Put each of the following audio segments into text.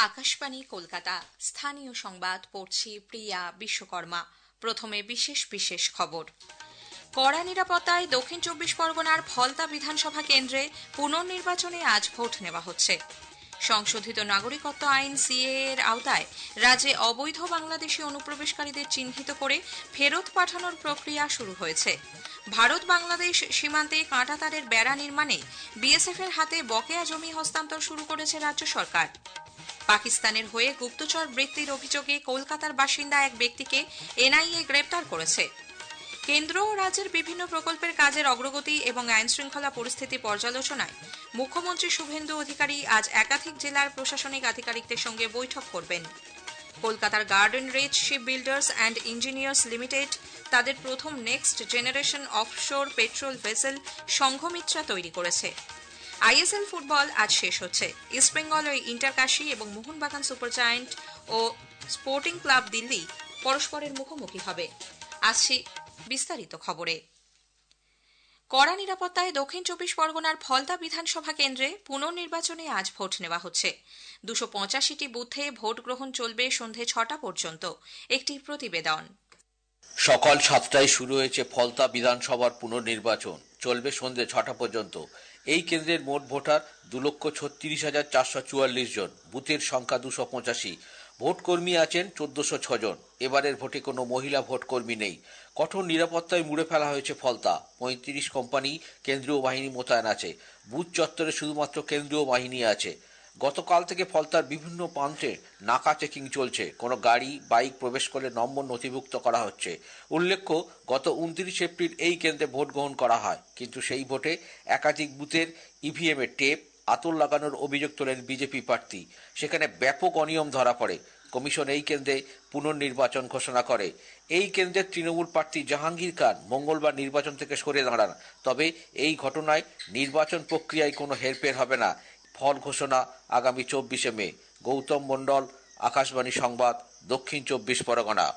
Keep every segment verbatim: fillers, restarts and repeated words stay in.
আকাশবাণী কলকাতা স্থানীয় সংবাদ পড়ছি প্রিয়া বিশ্বকর্মা। প্রথমে বিশেষ বিশেষ খবর। কড়া নিরাপত্তায় দক্ষিণ চব্বিশ পরগনার ফলতা বিধানসভা কেন্দ্রে পুনর্নির্বাচনে আজ ভোট নেওয়া হচ্ছে। সংশোধিত নাগরিকত্ব আইন সিএএ এর আওতায় রাজ্যে অবৈধ বাংলাদেশি অনুপ্রবেশকারীদের চিহ্নিত করে ফেরত পাঠানোর প্রক্রিয়া শুরু হয়েছে। ভারত বাংলাদেশ সীমান্তে কাঁটাতারের বেড়া নির্মাণে বিএসএফ এর হাতে বকেয়া জমি হস্তান্তর শুরু করেছে রাজ্য সরকার। পাকিস্তানের হয়ে গুপ্তচর বৃত্তির অভিযোগে কলকাতার বাসিন্দা এক ব্যক্তিকে এনআইএ গ্রেপ্তার করেছে। কেন্দ্র ও রাজ্যের বিভিন্ন প্রকল্পের কাজের অগ্রগতি এবং আইন শৃঙ্খলা পরিস্থিতি পর্যালোচনায় মুখ্যমন্ত্রী শুভেন্দু অধিকারী আজ একাধিক জেলার প্রশাসনিক আধিকারিকদের সঙ্গে বৈঠক করবেন। কলকাতার garden reach ship builders and engineers limited তাদের প্রথম next generation offshore patrol vessel Sanghamitra তৈরি করেছে। আইএসএল ফুটবল আজ শেষ হচ্ছে। ইস্টবেঙ্গল ও ইন্টারকাশি এবং মোহনবাগান সুপার জায়ান্ট ও স্পোর্টিং ক্লাব দিল্লি পরস্পরের মুখোমুখি হবে। আসছি বিস্তারিত খবরে। কড়া নিরাপত্তায় দক্ষিণ চব্বিশ পরগনার ফলতা বিধানসভা কেন্দ্রে পুনর্নির্বাচনে আজ ভোট নেওয়া হচ্ছে। দুশো পঁচাশিটি বুথে ভোট গ্রহণ চলবে সন্ধে ছটা পর্যন্ত। একটি প্রতিবেদন। সকাল সাতটায় শুরু হয়েছে ফলতা বিধানসভার পুনর্নির্বাচন, চলবে সন্ধে ছটা পর্যন্ত। এই কেন্দ্রের মোট ভোটার দু লক্ষ ছত্রিশ হাজার চারশো চুয়াল্লিশ জন, বুথের সংখ্যা দুশো পঁচাশি। ভোটকর্মী আছেন চোদ্দশো ছজন। এবারের ভোটে কোনো মহিলা ভোটকর্মী নেই। কঠোর নিরাপত্তায় মুড়ে ফেলা হয়েছে ফলতা। পঁয়ত্রিশ কোম্পানি কেন্দ্রীয় বাহিনী মোতায়েন আছে। বুথ চত্বরে শুধুমাত্র কেন্দ্রীয় বাহিনী আছে। গতকাল থেকে ফলতার বিভিন্ন প্রান্তে নাকা চেকিং চলছে। কোনো গাড়ি বাইক প্রবেশ করলে নম্বর নথিভুক্ত করা হচ্ছে। উল্লেখ্য, গত উনত্রিশ এপ্রিল এই কেন্দ্রে ভোট গ্রহণ করা হয়, কিন্তু সেই ভোটে একাধিক বুথের ইভিএম এর টেপ আতর লাগানোর অভিযোগ তোলেন বিজেপি প্রার্থী। সেখানে ব্যাপক অনিয়ম ধরা পড়ে। কমিশন এই কেন্দ্রে পুনর্নির্বাচন ঘোষণা করে। এই কেন্দ্রের তৃণমূল প্রার্থী জাহাঙ্গীর খান মঙ্গলবার নির্বাচন থেকে সরে দাঁড়ান। তবে এই ঘটনায় নির্বাচন প্রক্রিয়ায় কোনো হেরফের হবে না। ফল ঘোষণা আগামী চব্বিশে মে। গৌতম মণ্ডল, আকাশবাণী সংবাদ, দক্ষিণ চব্বিশ পরগনা।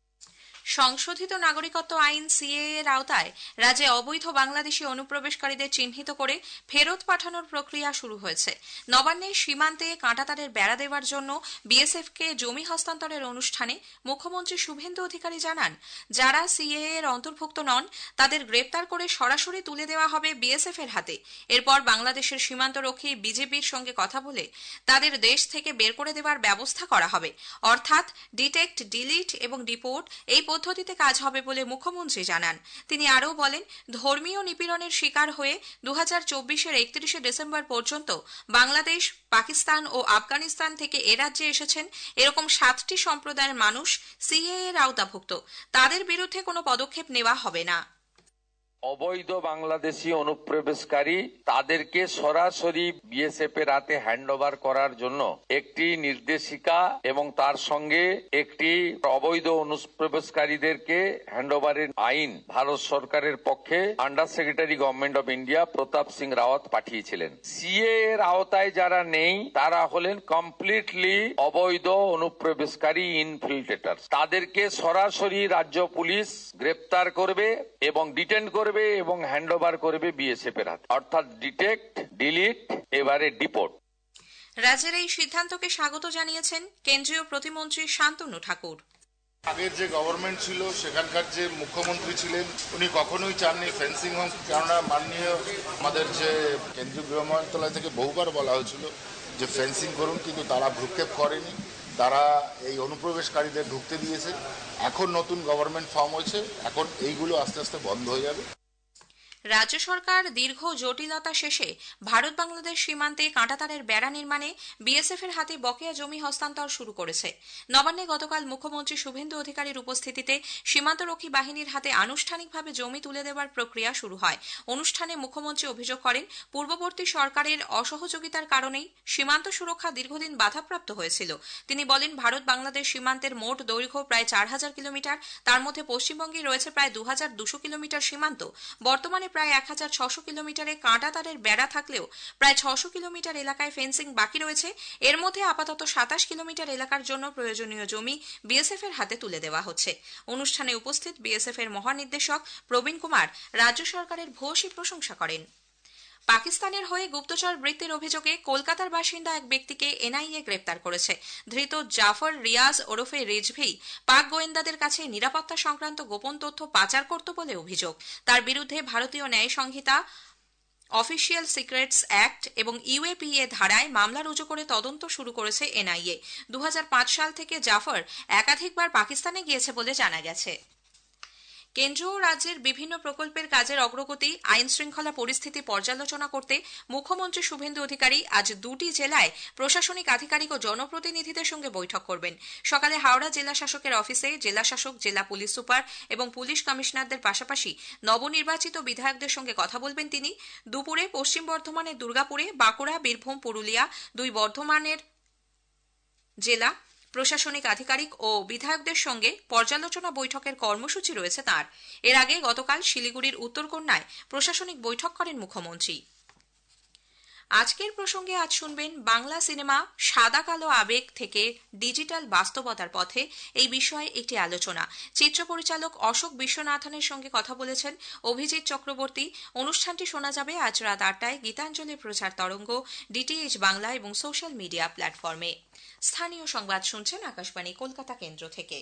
সংশোধিত নাগরিকত্ব আইন সিএএ এর আওতায় রাজ্যে অবৈধ বাংলাদেশি অনুপ্রবেশকারীদের চিহ্নিত করে ফেরত পাঠানোর প্রক্রিয়া শুরু হয়েছে। নবান্নে সীমান্তে কাঁটাতারের বেড়া দেওয়ার জন্য বিএসএফ কে জমি হস্তান্তরের অনুষ্ঠানে মুখ্যমন্ত্রী শুভেন্দু অধিকারী জানান, যারা সিএএ এর অন্তর্ভুক্ত নন তাদের গ্রেপ্তার করে সরাসরি তুলে দেওয়া হবে বিএসএফ এর হাতে। এরপর বাংলাদেশের সীমান্তরক্ষী বিজেপির সঙ্গে কথা বলে তাদের দেশ থেকে বের করে দেওয়ার ব্যবস্থা করা হবে। অর্থাৎ ডিটেক্ট, ডিলিট এবং ডিপোর্ট এই পদ্ধতিতে কাজ হবে বলে মুখ্যমন্ত্রী জানান। তিনি আরও বলেন, ধর্মীয় নিপীড়নের শিকার হয়ে দু হাজার চব্বিশের একত্রিশে ডিসেম্বর পর্যন্ত বাংলাদেশ, পাকিস্তান ও আফগানিস্তান থেকে এ রাজ্যে এসেছেন এরকম সাতটি সম্প্রদায়ের মানুষ সিএএ এর আওতাভুক্ত। তাদের বিরুদ্ধে কোনো পদক্ষেপ নেওয়া হবে না। অবৈধ বাংলাদেশি অনুপ্রবেশকারী তাদেরকে সরাসরি বিএসএফ এর হাতে হ্যান্ডওভার করার জন্য একটি নির্দেশিকা এবং তার সঙ্গে একটি অবৈধ অনুপ্রবেশকারীদেরকে হ্যান্ডওভারের আইন ভারত সরকারের পক্ষে under secretary government of India Pratap Singh Rawat পাঠিয়েছিলেন। সিএ এর আওতায় যারা নেই তারা হলেন কমপ্লিটলি অবৈধ অনুপ্রবেশকারী ইনফিল্ট্রেটর। তাদেরকে সরাসরি রাজ্য পুলিশ গ্রেপ্তার করবে এবং ডিটেন করবে এবং হ্যান্ডওভার করবে বিএসএফ এর হাতে, অর্থাৎ ডিটেক্ট, ডিলিট, এবারে ডিপোর্ট। রাজ্যের এই সিদ্ধান্তকে স্বাগত জানিয়েছেন কেন্দ্রীয় প্রতিমন্ত্রী শান্তনু ঠাকুর। আগের যে গভর্নমেন্ট ছিল সেখানকার যে মুখ্যমন্ত্রী ছিলেন উনি কখনোই চাননি ফেন্সিং হোম, কেননা মাননীয় আমাদের যে কেন্দ্রীয় গৃহ মন্ত্রণালয় থেকে বহুবার বলা হয়েছিল যে ফেন্সিং করুন, কিন্তু তারা ভ্রুক্ষেপ করেনি। তারা এই অনুপ্রবেশকারীদের ঢুকতে দিয়েছে। এখন নতুন গভর্নমেন্ট ফর্ম হয়েছে, এখন এইগুলো আস্তে আস্তে বন্ধ হয়ে যাবে। রাজ্য সরকার দীর্ঘ জটিলতা শেষে ভারত বাংলাদেশ সীমান্তে কাঁটাতারের বেড়া নির্মাণে বিএসএফ এর হাতে বকেয়া জমি হস্তান্তর শুরু করেছে। নবান্নে গতকাল মুখ্যমন্ত্রী শুভেন্দু অধিকারীর উপস্থিতিতে সীমান্তরক্ষী বাহিনীর হাতে আনুষ্ঠানিকভাবে জমি তুলে দেওয়ার প্রক্রিয়া শুরু হয়। অনুষ্ঠানে মুখ্যমন্ত্রী অভিযোগ করেন, পূর্ববর্তী সরকারের অসহযোগিতার কারণেই সীমান্ত সুরক্ষা দীর্ঘদিন বাধাপ্রাপ্ত হয়েছিল। তিনি বলেন, ভারত বাংলাদেশ সীমান্তের মোট দৈর্ঘ্য প্রায় চার হাজার কিলোমিটার। তার মধ্যে পশ্চিমবঙ্গে রয়েছে প্রায় দু হাজার দুশো কিলোমিটার সীমান্ত। বর্তমানে প্রায় এক হাজার ছশো কিলোমিটারে কাঁটাতারের বেড়া থাকলেও প্রায় ছশো কিলোমিটার এলাকায় ফেন্সিং বাকি রয়েছে। এর মধ্যে আপাতত সাতাশ কিলোমিটার এলাকার জন্য প্রয়োজনীয় জমি বিএসএফ এর হাতে তুলে দেওয়া হচ্ছে। অনুষ্ঠানে উপস্থিত বিএসএফ এর মহানির্দেশক প্রবীণ কুমার রাজ্য সরকারের ভূয়সী প্রশংসা করেন। পাকিস্তানের হয়ে গুপ্তচর বৃত্তির অভিযোগে কলকাতার বাসিন্দা এক ব্যক্তিকে এনআইএ গ্রেপ্তার করেছে। ধৃত জাফর রিয়াজ ওরফে রিজভি পাক গোয়েন্দাদের কাছে নিরাপত্তা সংক্রান্ত গোপন তথ্য পাচার করত বলে অভিযোগ। তার বিরুদ্ধে Bharatiya Nyaya Sanhita, official secrets act এবং ইউএপিএ ধারায় মামলা রুজু করে তদন্ত শুরু করেছে এনআইএ। দু হাজার পাঁচ সাল থেকে জাফর একাধিকবার পাকিস্তানে গিয়েছে বলে জানা গেছে। কেন্দ্র ও রাজ্যের বিভিন্ন প্রকল্পের কাজের অগ্রগতি, আইন শৃঙ্খলা পরিস্থিতি পর্যালোচনা করতে মুখ্যমন্ত্রী শুভেন্দু অধিকারী আজ দুটি জেলায় প্রশাসনিক আধিকারিক ও জনপ্রতিনিধিদের সঙ্গে বৈঠক করবেন। সকালে হাওড়া জেলা শাসকের অফিসে জেলা শাসক, জেলা পুলিশ সুপার এবং পুলিশ কমিশনারদের পাশাপাশি নবনির্বাচিত বিধায়কদের সঙ্গে কথা বলবেন তিনি। দুপুরে পশ্চিম বর্ধমানের দুর্গাপুরে, বাঁকুড়া, বীরভূম, পুরুলিয়া দুই বর্ধমানের জেলা প্রশাসনিক আধিকারিক ও বিধায়কদের সঙ্গে পর্যালোচনা বৈঠকের কর্মসূচি রয়েছে তাঁর। এর আগে গতকাল শিলিগুড়ির উত্তরকন্যায় প্রশাসনিক বৈঠক করেন মুখ্যমন্ত্রী। আজকের প্রসঙ্গে আজ শুনবেন বাংলা সিনেমা সাদা কালো আবেগ থেকে ডিজিটাল বাস্তবতার পথে, এই বিষয়ে একটি আলোচনা। চিত্র পরিচালক অশোক বিশ্বনাথনের সঙ্গে কথা বলেছেন অভিজিৎ চক্রবর্তী। অনুষ্ঠানটি শোনা যাবে আজ রাত আটটায় গীতাঞ্জলির প্রচার তরঙ্গ, ডিটিএইচ বাংলা এবং সোশ্যাল মিডিয়া প্ল্যাটফর্মে। স্থানীয় সংবাদ শুনছেন আকাশবাণী কলকাতা কেন্দ্র থেকে।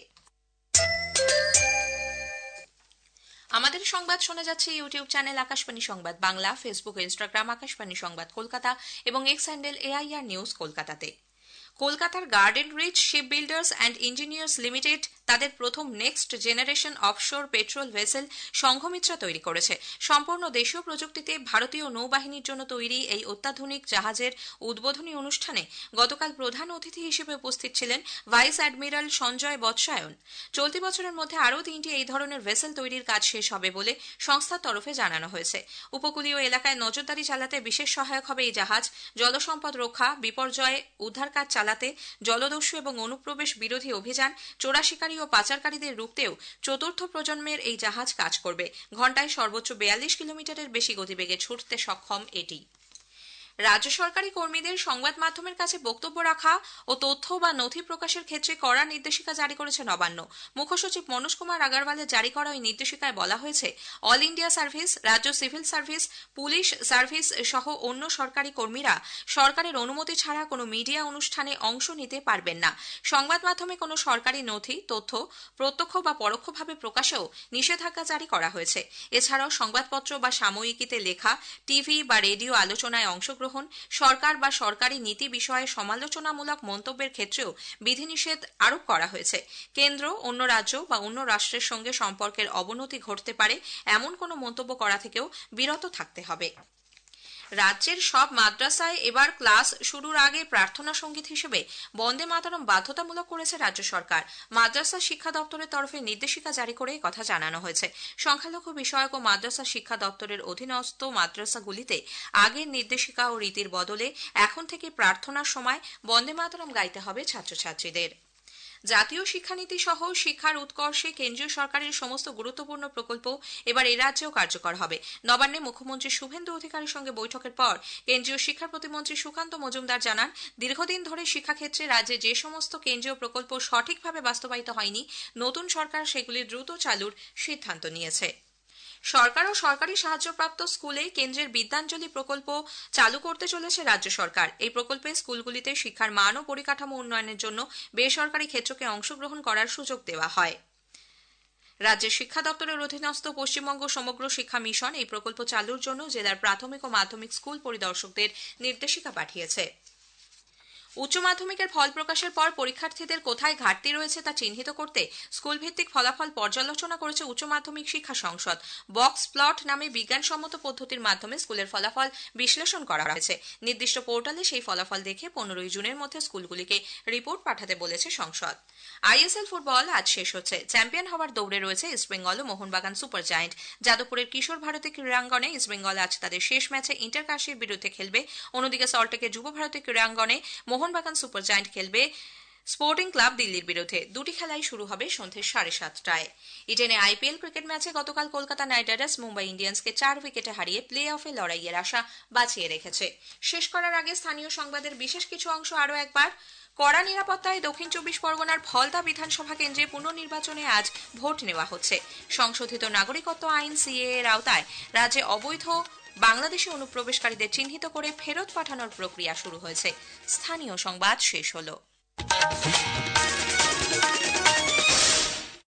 আমাদের সংবাদ শোনা যাচ্ছে YouTube channel Akashvani Sangbad Bangla, Facebook ও ইনস্টাগ্রাম আকাশবাণী সংবাদ কলকাতা এবং এক্স হ্যান্ডেল এআইআর নিউজ কলকাতাতে। কলকাতার garden reach ship builders and engineers limited তাদের প্রথম next generation offshore patrol vessel Sanghamitra তৈরি করেছে। সম্পূর্ণ দেশীয় প্রযুক্তিতে ভারতীয় নৌবাহিনীর জন্য তৈরি এই অত্যাধুনিক জাহাজের উদ্বোধনী অনুষ্ঠানে গতকাল প্রধান অতিথি হিসেবে উপস্থিত ছিলেন ভাইস অ্যাডমিরাল সঞ্জয় বৎসায়ন। চলতি বছরের মধ্যে আরও তিনটি এই ধরনের ভেসেল তৈরির কাজ শেষ হবে বলে সংস্থার তরফে জানানো হয়েছে। উপকূলীয় এলাকায় নজরদারি চালাতে বিশেষ সহায়ক হবে এই জাহাজ। জলসম্পদ রক্ষা, বিপর্যয় উদ্ধার কাজ চালাতে, জলদস্যু এবং অনুপ্রবেশ বিরোধী অভিযান, চোরা শিকারী ও পাচারকারীদের রুখতেও চতুর্থ প্রজন্মের এই জাহাজ কাজ করবে। ঘণ্টায় সর্বোচ্চ বিয়াল্লিশ কিলোমিটারের বেশি গতিবেগে ছুটতে সক্ষম এটি। রাজ্য সরকারি কর্মীদের সংবাদ মাধ্যমের কাছে বক্তব্য রাখা ও তথ্য বা নথি প্রকাশের ক্ষেত্রে কড়া নির্দেশিকা জারি করেছে নবান্ন। মুখ্যসচিব মনোজ কুমার আগারওয়ালের জারি করা ওই নির্দেশিকায় বলা হয়েছে, অল ইন্ডিয়া সার্ভিস, রাজ্য সিভিল সার্ভিস, পুলিশ সার্ভিস সহ অন্য সরকারি কর্মীরা সরকারের অনুমতি ছাড়া কোনো মিডিয়া অনুষ্ঠানে অংশ নিতে পারবেন না। সংবাদ মাধ্যমে কোনো সরকারি নথি, তথ্য প্রত্যক্ষ বা পরোক্ষভাবে প্রকাশেও নিষেধাজ্ঞা জারি করা হয়েছে। এছাড়াও সংবাদপত্র বা সাময়িকীতে লেখা, টিভি বা রেডিও আলোচনায় অংশগ্রহণ, সরকার বা সরকারি নীতি বিষয়ে সমালোচনামূলক মন্তব্যের ক্ষেত্রেও বিধিনিষেধ আরোপ করা হয়েছে। কেন্দ্র, অন্য রাজ্য বা অন্য রাষ্ট্রের সঙ্গে সম্পর্কের অবনতি ঘটতে পারে এমন কোনো মন্তব্য করা থেকেও বিরত থাকতে হবে। রাজ্যের সব মাদ্রাসায় এবার ক্লাস শুরুর আগে প্রার্থনা সঙ্গীত হিসেবে বন্দে মাতরম বাধ্যতামূলক করেছে রাজ্য সরকার। মাদ্রাসা শিক্ষা দপ্তরের তরফে নির্দেশিকা জারি করে কথা জানানো হয়েছে। সংখ্যালঘু বিষয়ক ও মাদ্রাসা শিক্ষা দপ্তরের অধীনস্থ মাদ্রাসাগুলিতে আগের নির্দেশিকা ও রীতির বদলে এখন থেকে প্রার্থনার সময় বন্দে মাতরম গাইতে হবে ছাত্রছাত্রীদের। জাতীয় শিক্ষানীতি সহ শিক্ষার উৎকর্ষে কেন্দ্রীয় সরকারের সমস্ত গুরুত্বপূর্ণ প্রকল্প এবার এ রাজ্যেও কার্যকর হবে। নবান্নে মুখ্যমন্ত্রী শুভেন্দু অধিকারীর সঙ্গে বৈঠকের পর কেন্দ্রীয় শিক্ষা প্রতিমন্ত্রী সুকান্ত মজুমদার জানান, দীর্ঘদিন ধরে শিক্ষাক্ষেত্রে রাজ্যে যে সমস্ত কেন্দ্রীয় প্রকল্প সঠিকভাবে বাস্তবায়িত হয়নি, নতুন সরকার সেগুলি দ্রুত চালুর সিদ্ধান্ত নিয়েছে। সরকার ও সরকারি সাহায্যপ্রাপ্ত স্কুলে কেন্দ্রের বিদ্যাঞ্জলি প্রকল্প চালু করতে চলেছে রাজ্য সরকার। এই প্রকল্পে স্কুলগুলিতে শিক্ষার মান ও পরিকাঠামো উন্নয়নের জন্য বেসরকারি ক্ষেত্রকে অংশগ্রহণ করার সুযোগ দেওয়া হয়। রাজ্যের শিক্ষা দপ্তরের অধীনস্থ পশ্চিমবঙ্গ সমগ্র শিক্ষা মিশন এই প্রকল্প চালুর জন্য জেলার প্রাথমিক ও মাধ্যমিক স্কুল পরিদর্শকদের নির্দেশিকা পাঠিয়েছে। উচ্চ মাধ্যমিকের ফল প্রকাশের পর পরীক্ষার্থীদের কোথায় ঘাটতি রয়েছে তা চিহ্নিত করতে স্কুল ভিত্তিক ফলাফল পর্যালোচনা করেছে উচ্চ মাধ্যমিক শিক্ষা সংসদ। বক্স প্লট নামে বিজ্ঞানসম্মত পদ্ধতির মাধ্যমে স্কুলের ফলাফল বিশ্লেষণ করা হয়েছে। নির্দিষ্ট পোর্টালে সেই ফলাফল দেখে পনেরোই জুনের মধ্যে স্কুলগুলিকে রিপোর্ট পাঠাতে বলেছে সংসদ। আইএসএল ফুটবল আজ শেষ হচ্ছে। চ্যাম্পিয়ন হওয়ার দৌড়ে রয়েছে ইস্টবেঙ্গল ও মোহনবাগান সুপার জায়ান্ট। যাদবপুরের কিশোর ভারতী ক্রীড়াঙ্গনে ইস্টবেঙ্গল আজ তাদের শেষ ম্যাচে ইন্টারকাশির বিরুদ্ধে খেলবে। অন্যদিকে সল্টলেকের যুব ভারতী ক্রীড়াঙ্গনে মোহনবাগান সুপার জায়ান্ট খেলবে স্পোর্টিং ক্লাব দিল্লির বিরুদ্ধে। দুটি খেলাই শুরু হবে সন্ধ্যে সাড়ে সাতটায়। ইডেনে আইপিএল ক্রিকেট ম্যাচে গতকাল কলকাতা নাইট রাইডার্স মুম্বাই ইন্ডিয়ান্সকে চার উইকেটে হারিয়ে প্লে অফে লড়াইয়ের আশা বাঁচিয়ে রেখেছে। শেষ করার আগে স্থানীয় সংবাদের বিশেষ কিছু অংশ আরও একবার। কড়া নিরাপত্তায় দক্ষিণ চব্বিশ পরগনার ফলতা বিধানসভা কেন্দ্রে পুনর্নির্বাচনে আজ ভোট নেওয়া হচ্ছে। সংশোধিত নাগরিকত্ব আইন সিএ এর আওতায় রাজ্যে অবৈধ বাংলাদেশে অনুপ্রবেশকারীদের চিহ্নিত করে ফেরত পাঠানোর প্রক্রিয়া শুরু হয়েছে। স্থানীয় সংবাদ শেষ হলো।